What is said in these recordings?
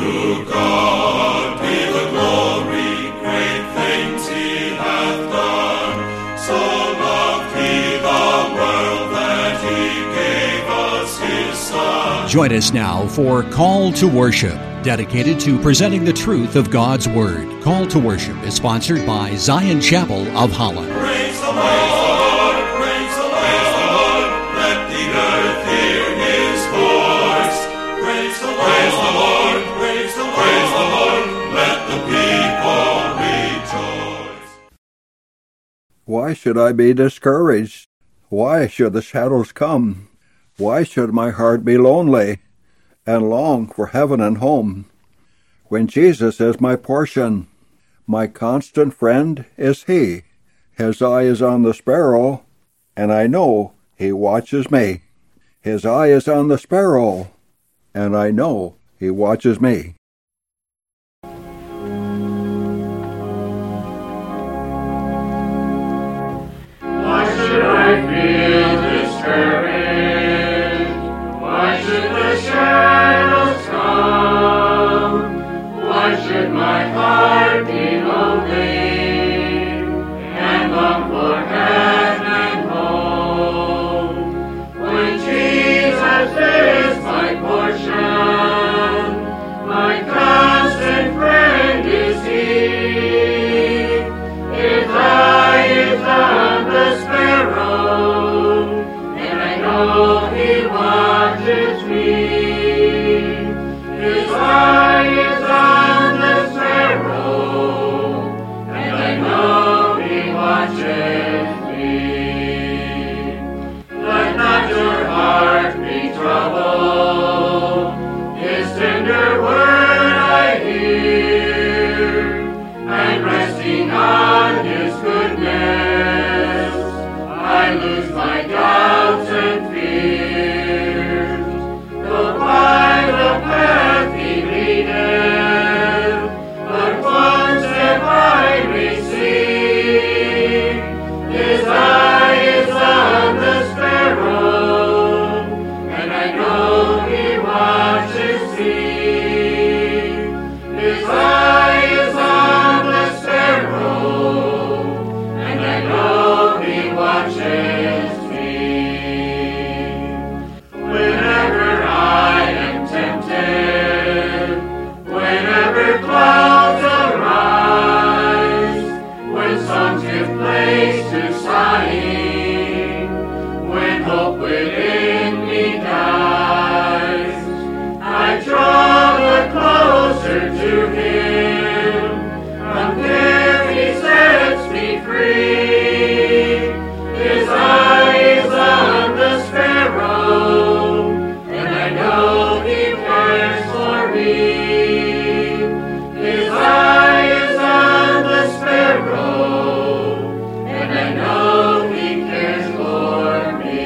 To God be the glory, great things he hath done. So loved he the world that he gave us his Son. Join us now for Call to Worship, dedicated to presenting the truth of God's Word. Call to Worship is sponsored by Zion Chapel of Holland. Praise the Lord, praise the Lord, let the earth hear his voice. Praise the Lord, praise the Lord, let the people rejoice. Why should I be discouraged? Why should the shadows come? Why should my heart be lonely and long for heaven and home? When Jesus is my portion, my constant friend is he. His eye is on the sparrow, and I know he watches me. His eye is on the sparrow, and I know he watches me. Why should I feel discouraged? Why should the shadows come? Why should my heart be lonely and long for heaven and home? When Jesus is my portion, my constant friend is he. His eye is on the sparrow, and I know he watches me. His eye is on the sparrow, and I know he watches me. Let not your heart be troubled. His tender word I hear, and resting on his goodness, I lose my doubts and fears. Though by the path he leadeth, but one step I may see. His eye is on the sparrow, and I know he watches me. His eye is on the sparrow, and I know he watches me. Whenever I am tempted, whenever clouds arise, when songs give place to sighing, when hope within me dies, I draw the closer to him. From there he sets me free. His eye is on the sparrow, and I know he cares for me. His eye is on the sparrow, and I know he cares for me.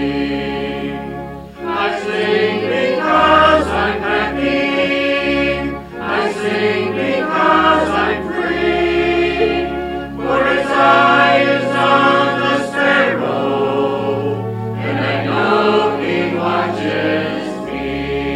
I sing because I'm happy. I sing because I'm free. For his eye is on the sparrow, and I know he watches me.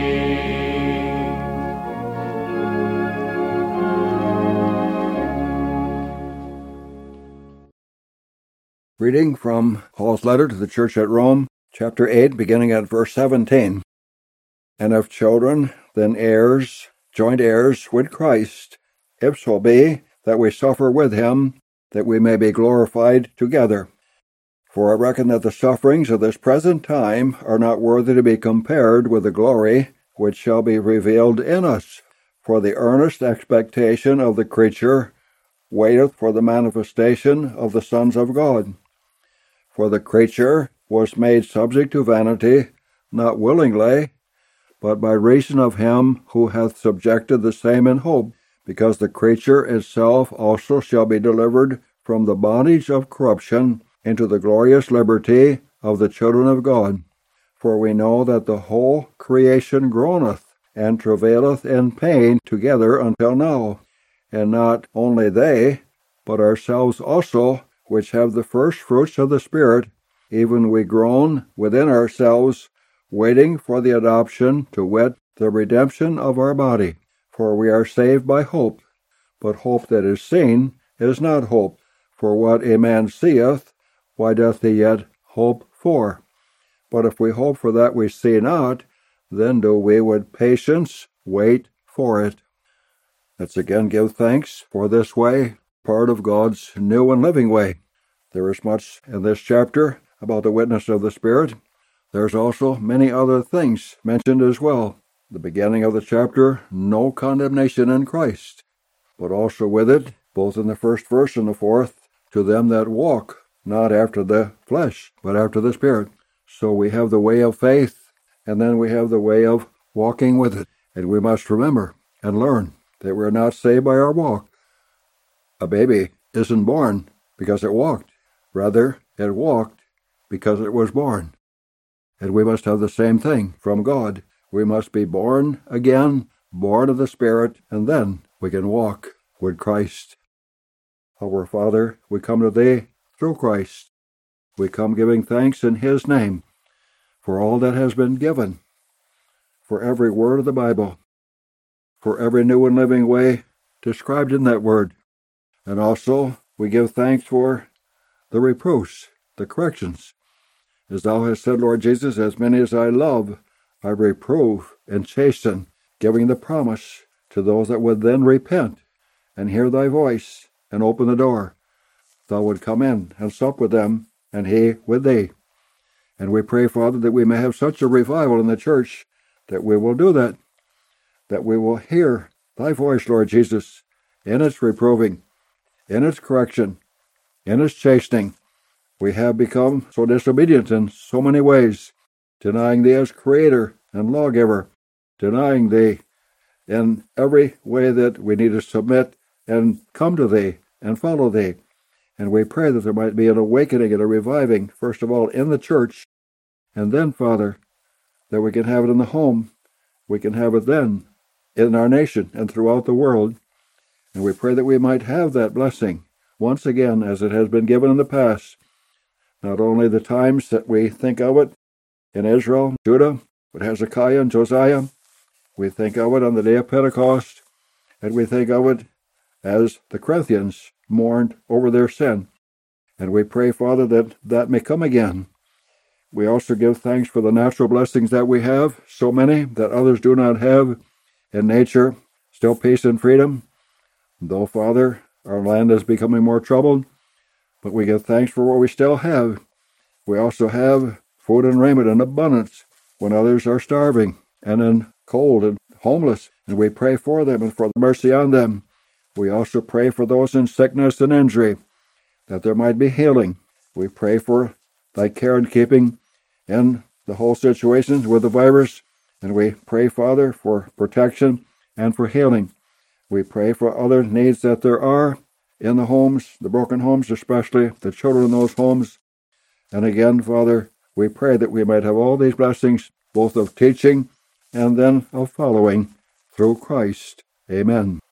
Reading from Paul's letter to the church at Rome, chapter 8, beginning at verse 17. And if children, then heirs, joint heirs with Christ, if so be that we suffer with him, that we may be glorified together. For I reckon that the sufferings of this present time are not worthy to be compared with the glory which shall be revealed in us. For the earnest expectation of the creature waiteth for the manifestation of the sons of God. For the creature was made subject to vanity, not willingly, but by reason of him who hath subjected the same in hope, because the creature itself also shall be delivered from the bondage of corruption into the glorious liberty of the children of God. For we know that the whole creation groaneth and travaileth in pain together until now. And not only they, but ourselves also, which have the first fruits of the Spirit, even we groan within ourselves, waiting for the adoption, to wit, the redemption of our body. For we are saved by hope, but hope that is seen is not hope. For what a man seeth, why doth he yet hope for? But if we hope for that we see not, then do we with patience wait for it. Let's again give thanks for this way, part of God's new and living way. There is much in this chapter about the witness of the Spirit. There's also many other things mentioned as well. The beginning of the chapter, no condemnation in Christ, but also with it, both in the first verse and the fourth, to them that walk, not after the flesh, but after the Spirit. So we have the way of faith, and then we have the way of walking with it. And we must remember and learn that we're not saved by our walk. A baby isn't born because it walked. Rather, it walked because it was born. And we must have the same thing from God. We must be born again, born of the Spirit, and then we can walk with Christ. Our Father, we come to Thee through Christ. We come giving thanks in His name for all that has been given, for every word of the Bible, for every new and living way described in that word. And also we give thanks for the reproofs, the corrections. As Thou hast said, Lord Jesus, as many as I love, I reprove and chasten, giving the promise to those that would then repent and hear Thy voice and open the door. Thou would come in and sup with them, and He with Thee. And we pray, Father, that we may have such a revival in the church that we will do that we will hear Thy voice, Lord Jesus, in its reproving, in its correction, in its chastening. We have become so disobedient in so many ways, denying Thee as Creator and Lawgiver, denying Thee in every way that we need to submit and come to Thee and follow Thee. And we pray that there might be an awakening and a reviving, first of all, in the church, and then, Father, that we can have it in the home. We can have it then in our nation and throughout the world. And we pray that we might have that blessing once again as it has been given in the past. Not only the times that we think of it in Israel, Judah, but Hezekiah and Josiah. We think of it on the day of Pentecost, and we think of it as the Corinthians mourned over their sin. And we pray, Father, that that may come again. We also give thanks for the natural blessings that we have, so many that others do not have in nature, still peace and freedom. Though, Father, our land is becoming more troubled, but we give thanks for what we still have. We also have food and raiment in abundance when others are starving and in cold and homeless, and we pray for them and for the mercy on them. We also pray for those in sickness and injury, that there might be healing. We pray for Thy care and keeping in the whole situation with the virus, and we pray, Father, for protection and for healing. We pray for other needs that there are in the homes, the broken homes, especially the children in those homes. And again, Father, we pray that we might have all these blessings, both of teaching and then of following through Christ. Amen.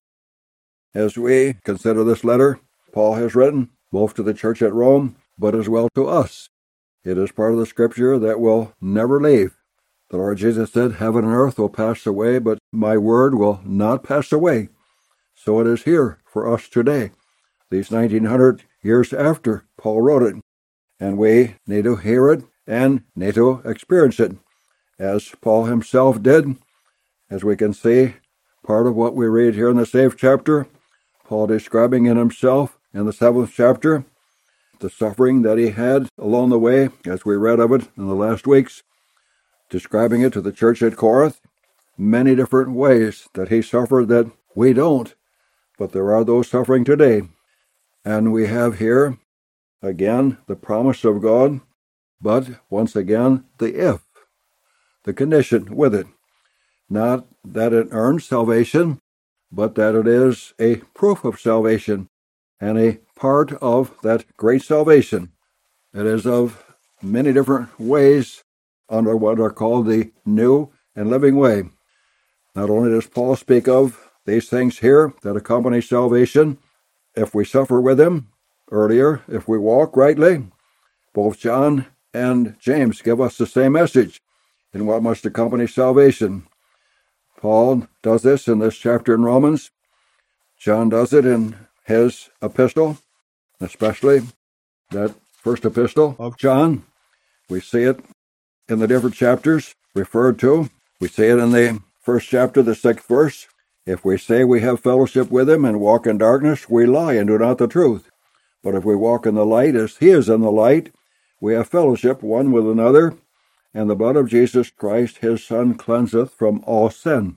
As we consider this letter, Paul has written both to the church at Rome, but as well to us. It is part of the Scripture that will never leave. The Lord Jesus said, heaven and earth will pass away, but my word will not pass away. So it is here for us today, these 1900 years after Paul wrote it. And we need to hear it and need to experience it, as Paul himself did. As we can see, part of what we read here in the 8th chapter, Paul describing in himself in the 7th chapter, the suffering that he had along the way, as we read of it in the last weeks, describing it to the church at Corinth, many different ways that he suffered that we don't, but there are those suffering today. And we have here, again, the promise of God, but once again, the if, the condition with it. Not that it earns salvation, but that it is a proof of salvation and a part of that great salvation. It is of many different ways under what are called the new and living way. Not only does Paul speak of these things here that accompany salvation, if we suffer with him, earlier, if we walk rightly, both John and James give us the same message in what must accompany salvation. Paul does this in this chapter in Romans. John does it in his epistle, especially that first epistle of John. We see it in the different chapters referred to. We see it in the first chapter, the 6th verse. If we say we have fellowship with him and walk in darkness, we lie and do not the truth. But if we walk in the light as he is in the light, we have fellowship one with another, and the blood of Jesus Christ, his Son, cleanseth from all sin.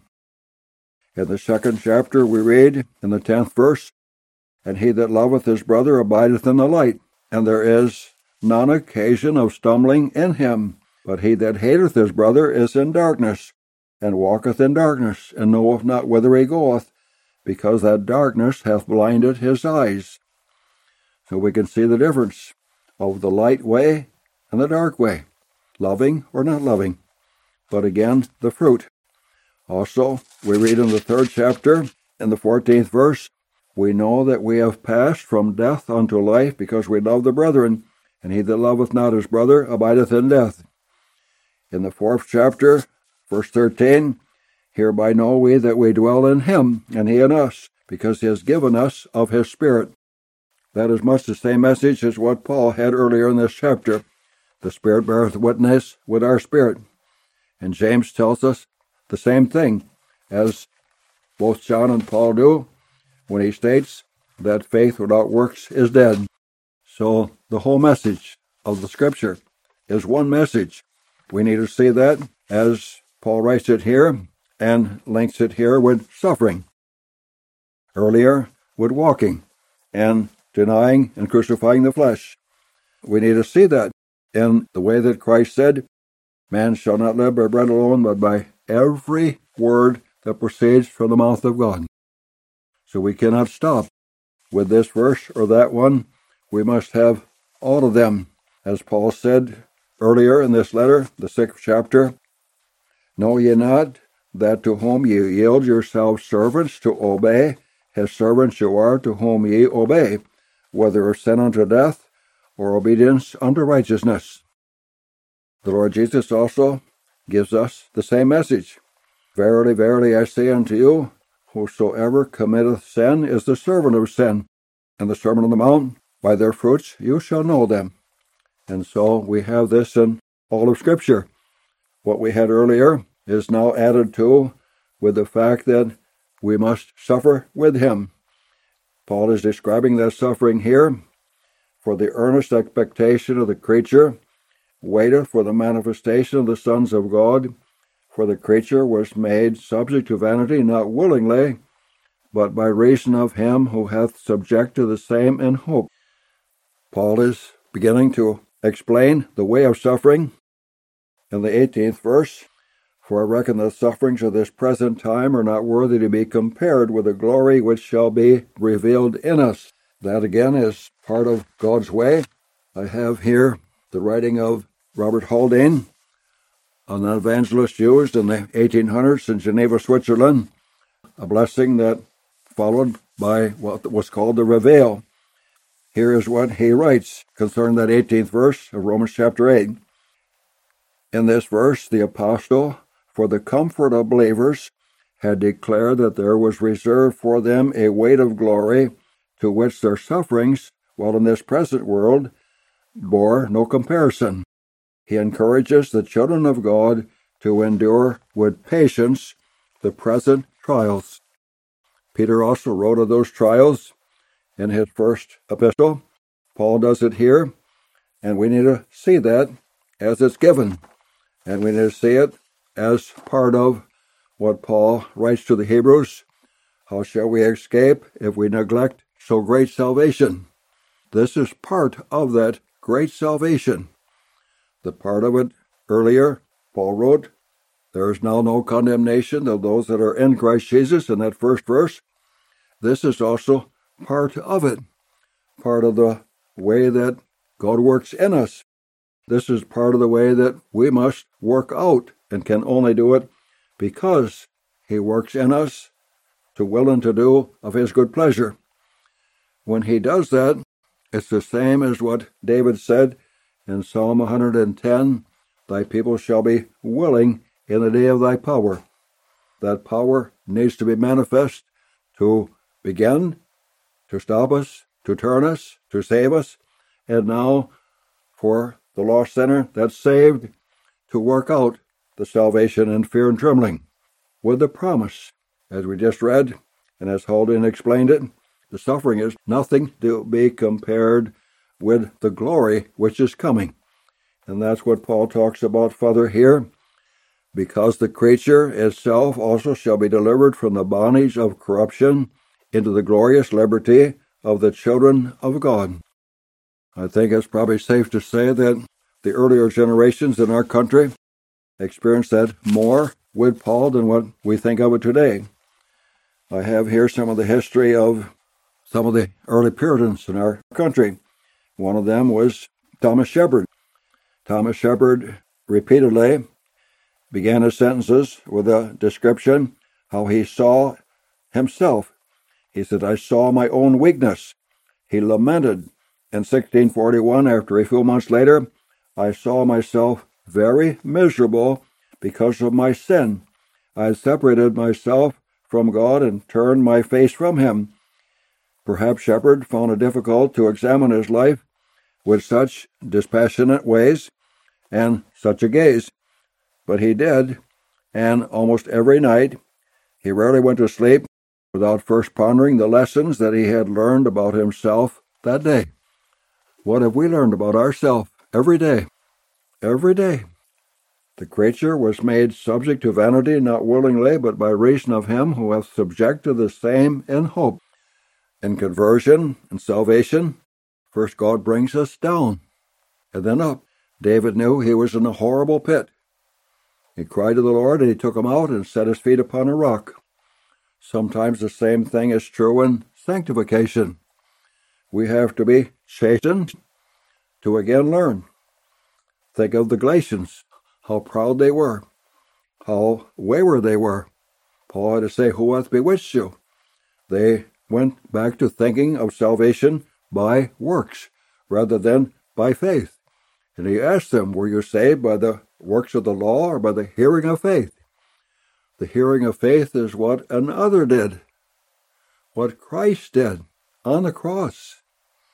In the 2nd chapter we read in the 10th verse, And he that loveth his brother abideth in the light, and there is none occasion of stumbling in him. But he that hateth his brother is in darkness, and walketh in darkness, and knoweth not whither he goeth, because that darkness hath blinded his eyes. So we can see the difference of the light way and the dark way, loving or not loving. But again, the fruit. Also, we read in the 3rd chapter, in the 14th verse, We know that we have passed from death unto life, because we love the brethren, and he that loveth not his brother abideth in death. In the 4th chapter, verse 13, Hereby know we that we dwell in him, and he in us, because he has given us of his Spirit. That is much the same message as what Paul had earlier in this chapter. The Spirit beareth witness with our spirit. And James tells us the same thing, as both John and Paul do, when he states that faith without works is dead. So the whole message of the Scripture is one message. We need to see that as Paul writes it here and links it here with suffering. Earlier, with walking and denying and crucifying the flesh. We need to see that in the way that Christ said, Man shall not live by bread alone, but by every word that proceeds from the mouth of God. So we cannot stop with this verse or that one. We must have all of them. As Paul said earlier in this letter, the 6th chapter, Know ye not that to whom ye yield yourselves servants to obey, his servants you are to whom ye obey, whether of sin unto death or obedience unto righteousness. The Lord Jesus also gives us the same message. Verily, verily, I say unto you, whosoever committeth sin is the servant of sin. And the Sermon on the Mount, by their fruits you shall know them. And so we have this in all of Scripture. What we had earlier is now added to with the fact that we must suffer with him. Paul is describing that suffering here. For the earnest expectation of the creature waiteth for the manifestation of the sons of God. For the creature was made subject to vanity, not willingly, but by reason of him who hath subjected the same in hope. Paul is beginning to explain the way of suffering in the 18th verse. For I reckon the sufferings of this present time are not worthy to be compared with the glory which shall be revealed in us. That again is part of God's way. I have here the writing of Robert Haldane, an evangelist used in the 1800s in Geneva, Switzerland, a blessing that followed by what was called the Reveil. Here is what he writes concerning that 18th verse of Romans chapter 8. In this verse, the apostle, for the comfort of believers, had declared that there was reserved for them a weight of glory to which their sufferings, while in this present world, bore no comparison. He encourages the children of God to endure with patience the present trials. Peter also wrote of those trials in his first epistle. Paul does it here, and we need to see that as it's given. And we need to see it as part of what Paul writes to the Hebrews. How shall we escape if we neglect so great salvation? This is part of that great salvation. The part of it earlier, Paul wrote, There is now no condemnation of those that are in Christ Jesus, in that first verse. This is also part of it, part of the way that God works in us. This is part of the way that we must work out and can only do it because he works in us to will and to do of his good pleasure. When he does that, it's the same as what David said in Psalm 110, Thy people shall be willing in the day of thy power. that power needs to be manifest to begin, to stop us, to turn us, to save us, and now for the lost sinner that's saved to work out the salvation in fear and trembling with the promise, as we just read, and as Haldane explained it, the suffering is nothing to be compared with the glory which is coming. And that's what Paul talks about further here. Because the creature itself also shall be delivered from the bondage of corruption into the glorious liberty of the children of God. I think it's probably safe to say that the earlier generations in our country experienced that more with Paul than what we think of it today. I have here some of the history of some of the early Puritans in our country. One of them was Thomas Shepard. Thomas Shepard repeatedly began his sentences with a description how he saw himself. He said, I saw my own weakness. He lamented in 1641, after a few months later, I saw myself very miserable because of my sin. I had separated myself from God and turned my face from him. Perhaps Shepard found it difficult to examine his life with such dispassionate ways and such a gaze. But he did, and almost every night he rarely went to sleep without first pondering the lessons that he had learned about himself that day. What have we learned about ourselves every day? Every day. The creature was made subject to vanity, not willingly, but by reason of him who hath subjected the same in hope. In conversion and salvation, first God brings us down, and then up. David knew he was in a horrible pit. He cried to the Lord, and he took him out and set his feet upon a rock. Sometimes the same thing is true in sanctification. We have to be chastened to again learn. Think of the Galatians, how proud they were, how wayward they were. Paul had to say, who hath bewitched you? They went back to thinking of salvation by works rather than by faith. And he asked them, were you saved by the works of the law or by the hearing of faith? The hearing of faith is what another did, what Christ did on the cross.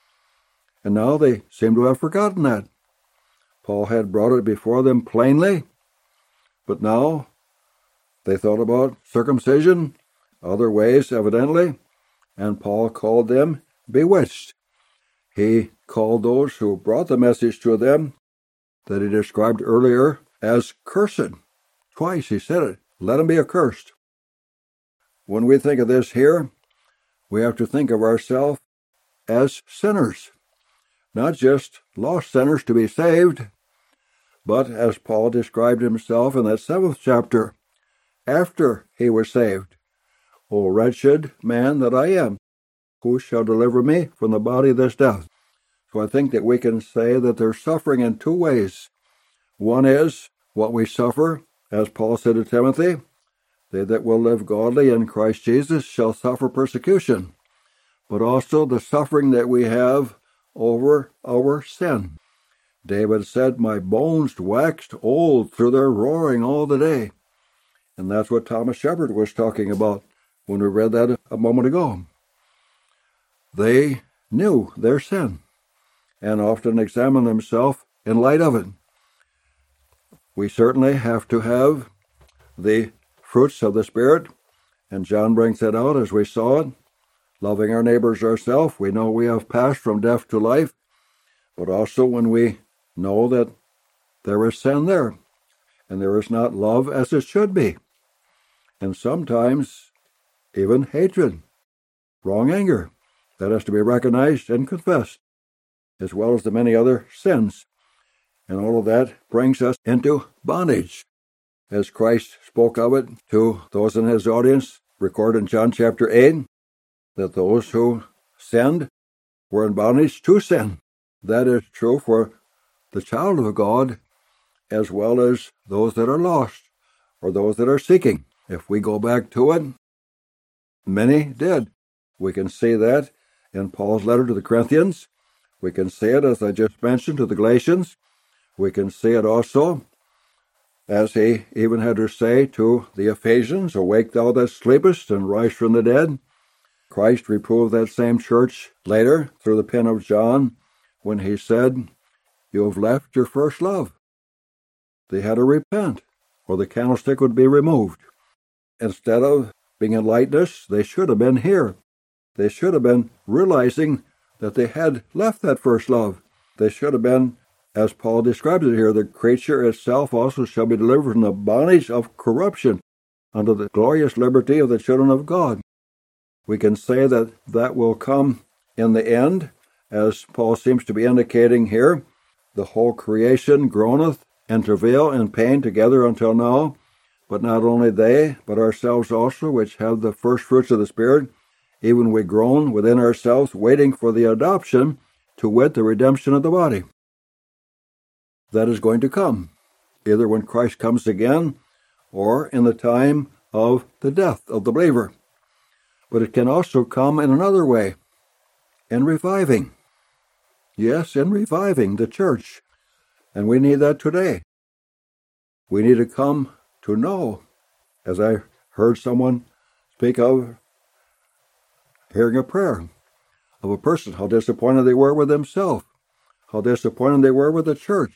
And now they seem to have forgotten that. Paul had brought it before them plainly, but now they thought about circumcision, other ways evidently, and Paul called them bewitched. He called those who brought the message to them that he described earlier as cursed. Twice he said it, let them be accursed. When we think of this here, we have to think of ourselves as sinners, not just lost sinners to be saved, but as Paul described himself in that 7th chapter, after he was saved. O wretched man that I am, who shall deliver me from the body of this death? So I think that we can say that there's suffering in two ways. One is what we suffer, as Paul said to Timothy, they that will live godly in Christ Jesus shall suffer persecution, but also the suffering that we have over our sin. David said, my bones waxed old through their roaring all the day. And that's what Thomas Shepard was talking about when we read that a moment ago. They knew their sin and often examined themselves in light of it. We certainly have to have the fruits of the Spirit, and John brings that out as we saw it. Loving our neighbors ourselves, we know we have passed from death to life, but also when we know that there is sin there, and there is not love as it should be, and sometimes even hatred, wrong anger, that has to be recognized and confessed, as well as the many other sins. And all of that brings us into bondage, as Christ spoke of it to those in his audience, recorded in John chapter 8, that those who sinned were in bondage to sin. That is true for the child of God as well as those that are lost or those that are seeking. If we go back to it, many did. We can see that in Paul's letter to the Corinthians. We can see it, as I just mentioned, to the Galatians. We can see it also as he even had to say to the Ephesians, "Awake thou that sleepest, and rise from the dead." Christ reproved that same church later through the pen of John when he said, "You have left your first love." They had to repent, or the candlestick would be removed. Instead of being enlightened, they should have been here. They should have been realizing that they had left that first love. They should have been, as Paul describes it here, "The creature itself also shall be delivered from the bondage of corruption unto the glorious liberty of the children of God." We can say that that will come in the end, as Paul seems to be indicating here. "The whole creation groaneth and travail in pain together until now. But not only they, but ourselves also, which have the first fruits of the Spirit, even we groan within ourselves, waiting for the adoption, to wit, the redemption of the body." That is going to come, either when Christ comes again or in the time of the death of the believer. But it can also come in another way, in reviving. Yes, in reviving the church. And we need that today. We need to come to know, as I heard someone speak of hearing a prayer of a person, how disappointed they were with themselves, how disappointed they were with the church.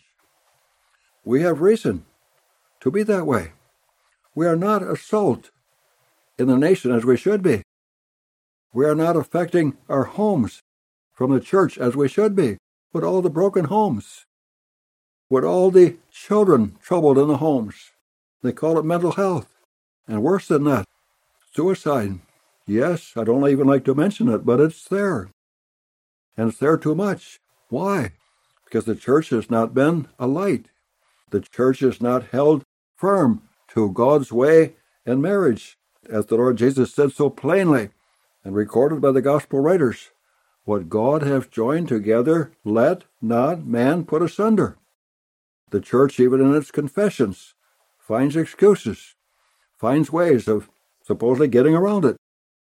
We have reason to be that way. We are not a salt in the nation as we should be. We are not affecting our homes from the church as we should be, with all the broken homes, with all the children troubled in the homes. They call it mental health. And worse than that, suicide. Yes, I don't even like to mention it, but it's there. And it's there too much. Why? Because the church has not been a light. The church has not held firm to God's way in marriage, as the Lord Jesus said so plainly and recorded by the gospel writers. "What God hath joined together, let not man put asunder." The church, even in its confessions, finds excuses, finds ways of supposedly getting around it.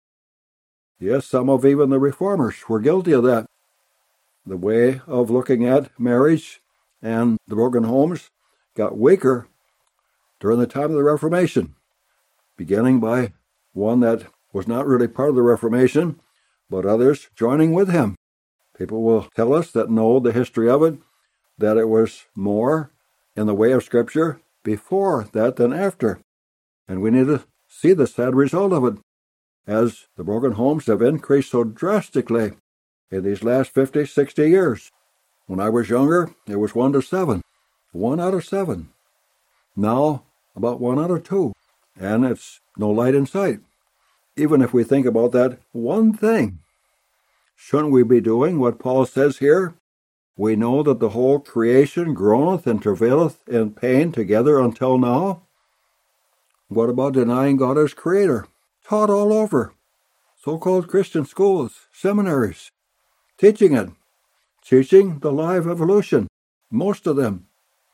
Yes, some of even the reformers were guilty of that. The way of looking at marriage and the broken homes got weaker during the time of the Reformation, beginning by one that was not really part of the Reformation, but others joining with him. People will tell us that know the history of it, that it was more in the way of Scripture before that than after. And we need to see the sad result of it, as the broken homes have increased so drastically in these last 50, 60 years. When I was younger, it was 1 to 7. 1 out of 7. Now, about 1 out of 2. And it's no light in sight. Even if we think about that one thing, shouldn't we be doing what Paul says here? "We know that the whole creation groaneth and travaileth in pain together until now." What about denying God as Creator? Taught all over. So-called Christian schools, seminaries, teaching it. Teaching the live evolution, most of them.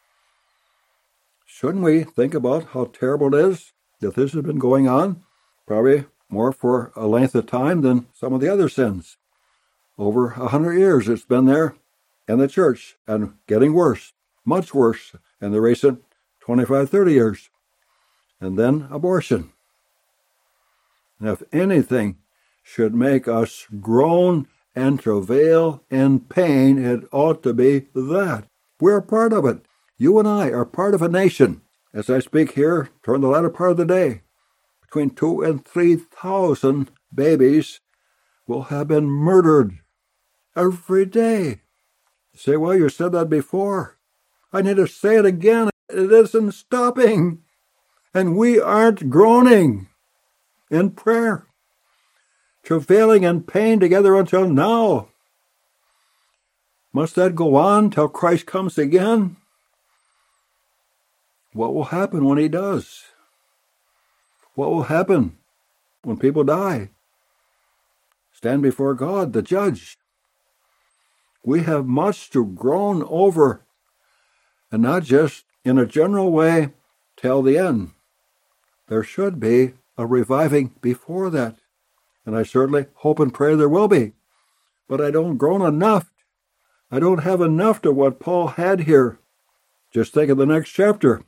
Shouldn't we think about how terrible it is that this has been going on? Probably more for a length of time than some of the other sins. Over 100 years it's been there in the church, and getting worse, much worse in the recent 25, 30 years. And then abortion. And if anything should make us groan and travail in pain, it ought to be that. We're part of it. You and I are part of a nation. As I speak here, during the latter part of the day, between 2,000 and 3,000 babies will have been murdered every day. You say, "Well, you said that before." I need to say it again. It isn't stopping. And we aren't groaning in prayer, travailing in pain together until now. Must that go on till Christ comes again? What will happen when he does? What will happen when people die? Stand before God, the judge. We have much to groan over, and not just in a general way till the end. There should be a reviving before that, and I certainly hope and pray there will be. But I don't groan enough. I don't have enough to what Paul had here. Just think of the next chapter.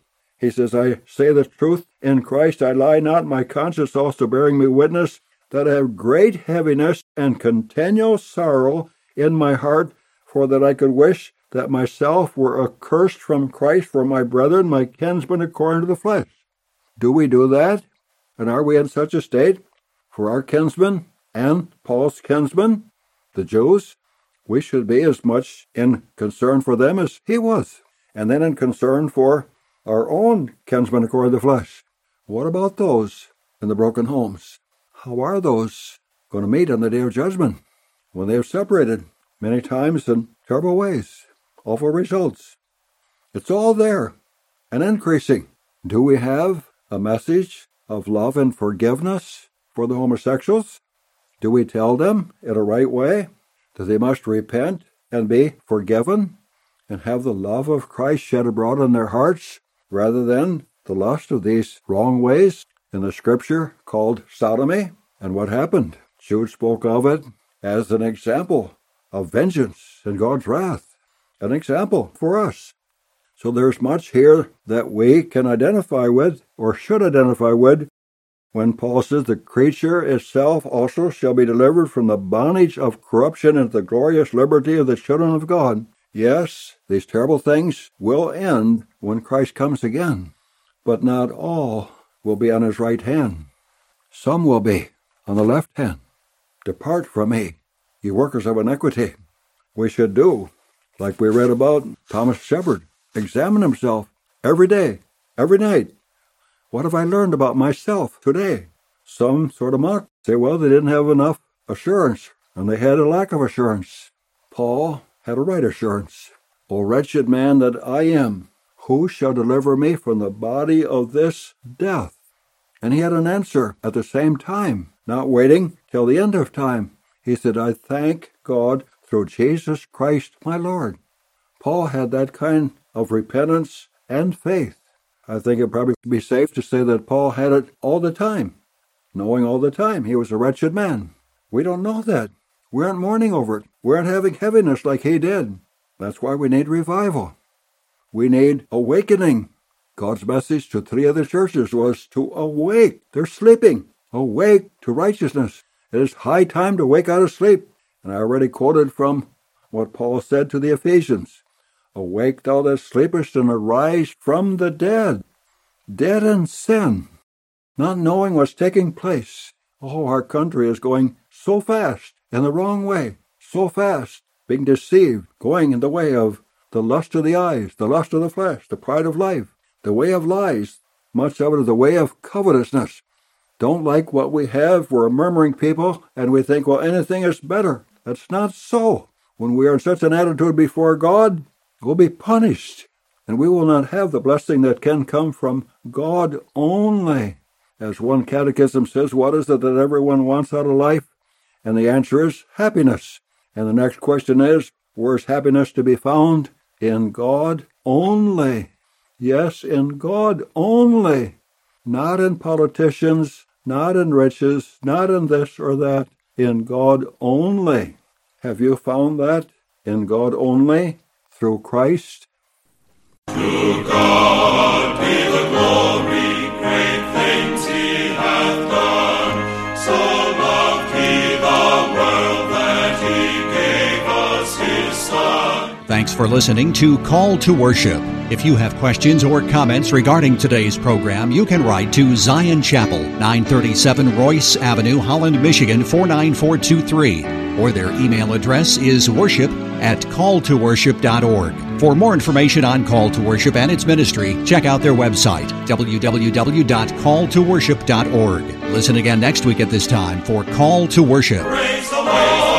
He says, I say the truth in Christ, I lie not, my conscience also bearing me witness, that I have great heaviness and continual sorrow in my heart, for that I could wish that myself were accursed from Christ for my brethren, my kinsmen according to the flesh. Do we do that? And are we in such a state for our kinsmen and Paul's kinsmen, the Jews? We should be as much in concern for them as he was, and then in concern for our own kinsmen according to the flesh. What about those in the broken homes? How are those going to meet on the day of judgment when they have separated many times in terrible ways, awful results? It's all there and increasing. Do we have a message of love and forgiveness for the homosexuals? Do we tell them in a right way that they must repent and be forgiven and have the love of Christ shed abroad in their hearts rather than the lust of these wrong ways in the scripture called sodomy? And what happened? Jude spoke of it as an example of vengeance and God's wrath, an example for us. So there's much here that we can identify with, or should identify with, when Paul says the creature itself also shall be delivered from the bondage of corruption into the glorious liberty of the children of God. Yes, these terrible things will end when Christ comes again, but not all will be on his right hand. Some will be on the left hand. Depart from me, you workers of iniquity. We should do, like we read about Thomas Shepard, examine himself every day, every night. What have I learned about myself today? Some sort of mock, say, well, they didn't have enough assurance, and they had a lack of assurance. Paul had a right assurance. O wretched man that I am, who shall deliver me from the body of this death? And he had an answer at the same time, not waiting till the end of time. He said, I thank God through Jesus Christ my Lord. Paul had that kind of repentance and faith. I think it probably would be safe to say that Paul had it all the time, knowing all the time he was a wretched man. We don't know that. We aren't mourning over it. We aren't having heaviness like he did. That's why we need revival. We need awakening. God's message to 3 other churches was to awake. They're sleeping. Awake to righteousness. It is high time to wake out of sleep. And I already quoted from what Paul said to the Ephesians. Awake thou that sleepest, and arise from the dead. Dead in sin. Not knowing what's taking place. Oh, our country is going so fast in the wrong way. So fast. Being deceived. Going in the way of the lust of the eyes, the lust of the flesh, the pride of life. The way of lies. Much of it is the way of covetousness. Don't like what we have. We're a murmuring people, and we think, well, anything is better. That's not so. When we are in such an attitude before God, we'll be punished, and we will not have the blessing that can come from God only. As one catechism says, what is it that everyone wants out of life? And the answer is happiness. And the next question is, where's happiness to be found? In God only. Yes, in God only. Not in politicians, not in riches, not in this or that. In God only. Have you found that? In God only? Through Christ? To God be the glory, great things he hath done. So loved he the world that he gave us his Son. Thanks for listening to Call to Worship. If you have questions or comments regarding today's program, you can write to Zion Chapel, 937 Royce Avenue, Holland, Michigan, 49423. Or their email address is worship@calltoworship.org. For more information on Call to Worship and its ministry, check out their website, www.calltoworship.org. Listen again next week at this time for Call to Worship. Praise the Lord.